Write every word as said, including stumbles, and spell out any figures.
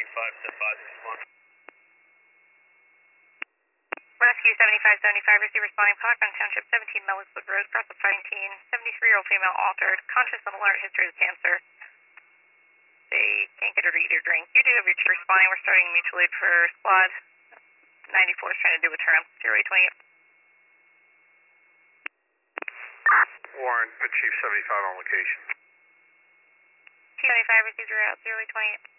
seventy-five, step five, six one. Rescue seventy-five seventy-five, receive responding Pocton Township, seventeen Melliswood Road, cross of fighting teen, seventy-three-year-old female altered, conscious and alert, history of cancer. They can't get her to eat or drink. U D W two responding, we're starting mutual aid for squad. ninety-four is trying to do a turn, zero eight twenty-eight. Warren, put Chief seventy-five on location. Chief seventy-five, receives route, zero eight twenty-eight.